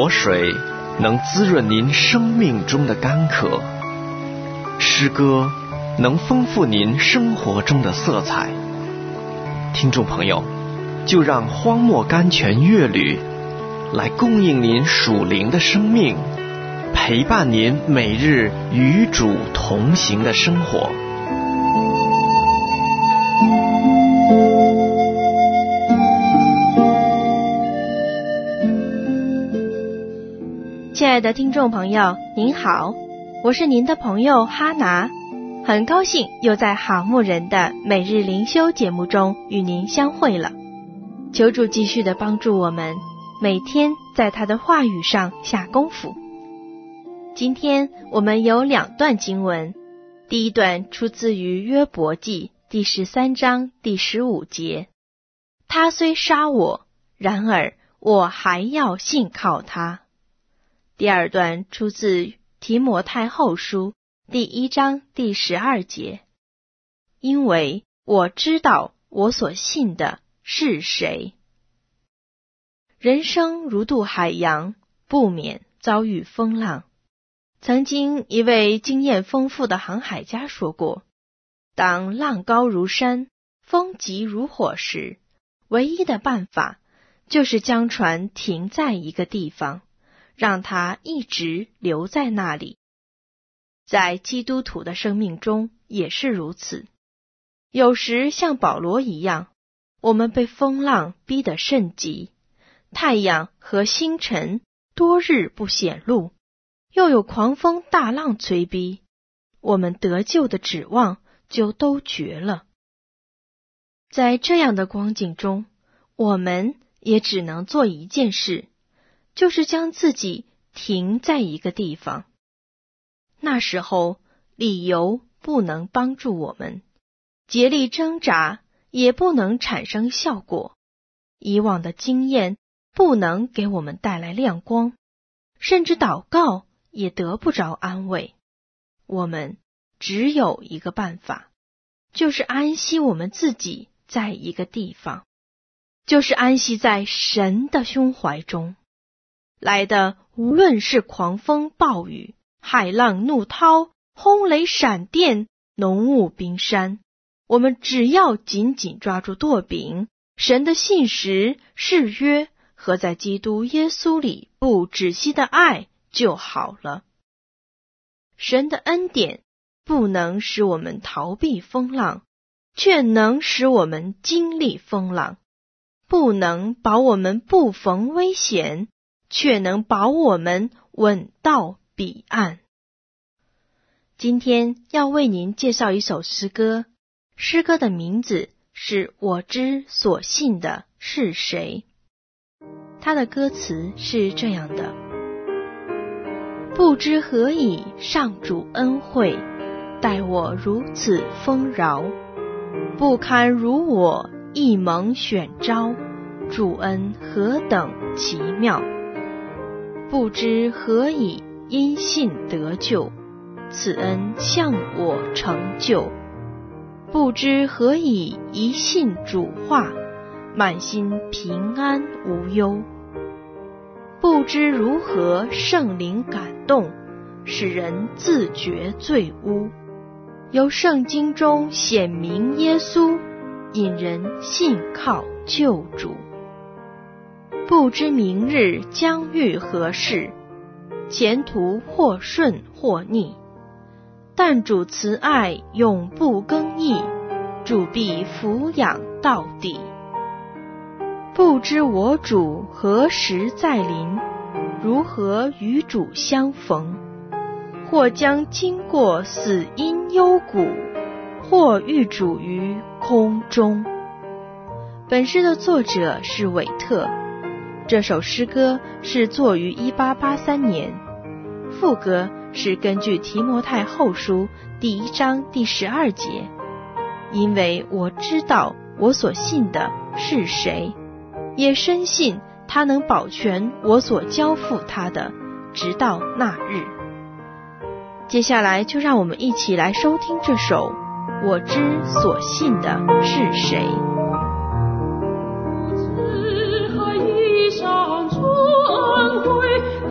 水能滋润您生命中的干渴，诗歌能丰富您生活中的色彩。听众朋友，就让荒漠甘泉乐旅来供应您属灵的生命，陪伴您每日与主同行的生活。 亲爱的听众朋友，您好，我是您的朋友哈拿，很高兴又在好牧人的每日灵修节目中与您相会了。求主继续的帮助我们，每天在他的话语上下功夫。今天我们有2段经文，第一段出自于约伯记第13章第15节，他虽杀我，然而我还要信靠他。第二段出自提摩太后书第1章第12节，因为我知道我所信的是谁。人生如渡海洋，不免遭遇风浪。曾经一位经验丰富的航海家说过，当浪高如山，风急如火时，唯一的办法就是将船停在一个地方，让它一直留在那里。在基督徒的生命中也是如此。有时像保罗一样，我们被风浪逼得甚急，太阳和星辰多日不显露，又有狂风大浪催逼，我们得救的指望就都绝了。在这样的光景中，我们也只能做一件事，就是将自己停在一个地方。那时候，理由不能帮助我们，竭力挣扎也不能产生效果，以往的经验不能给我们带来亮光，甚至祷告也得不着安慰。我们只有一个办法，就是安息我们自己在一个地方，就是安息在神的胸怀中。来的无论是狂风暴雨、海浪怒涛、轰雷闪电、浓雾冰山，我们只要紧紧抓住舵柄，神的信实、誓约和在基督耶稣里不止息的爱就好了。神的恩典不能使我们逃避风浪，却能使我们经历风浪；不能保我们不逢危险，却能保我们稳到彼岸。今天要为您介绍一首诗歌，诗歌的名字是我知所信的是谁。它的歌词是这样的：不知何以上主恩惠，待我如此丰饶，不堪如我一蒙选召，主恩何等奇妙。不知何以因信得救，此恩向我成就。不知何以一信主话，满心平安无忧。不知如何圣灵感动，使人自觉罪污。由圣经中显明耶稣，引人信靠救主。不知明日将遇何事，前途或顺或逆，但主慈爱永不更易，主必抚养到底。不知我主何时再临，如何与主相逢，或将经过死荫幽谷，或遇主于空中。本诗的作者是韦特，这首诗歌是作于1883年，副歌是根据提摩太后书第1章第12节，因为我知道我所信的是谁，也深信他能保全我所交付他的，直到那日。接下来就让我们一起来收听这首我知所信的是谁。 上主恩惠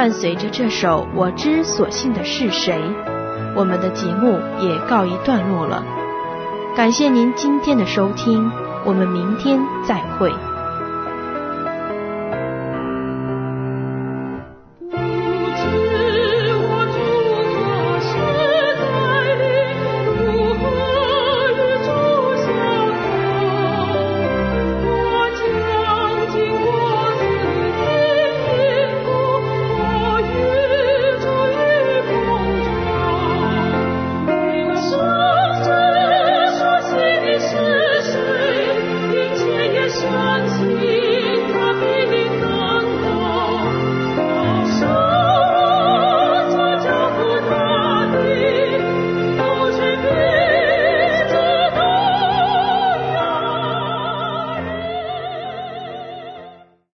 伴随着这首《我知所信的是谁》，我们的节目也告一段落了。感谢您今天的收听，我们明天再会。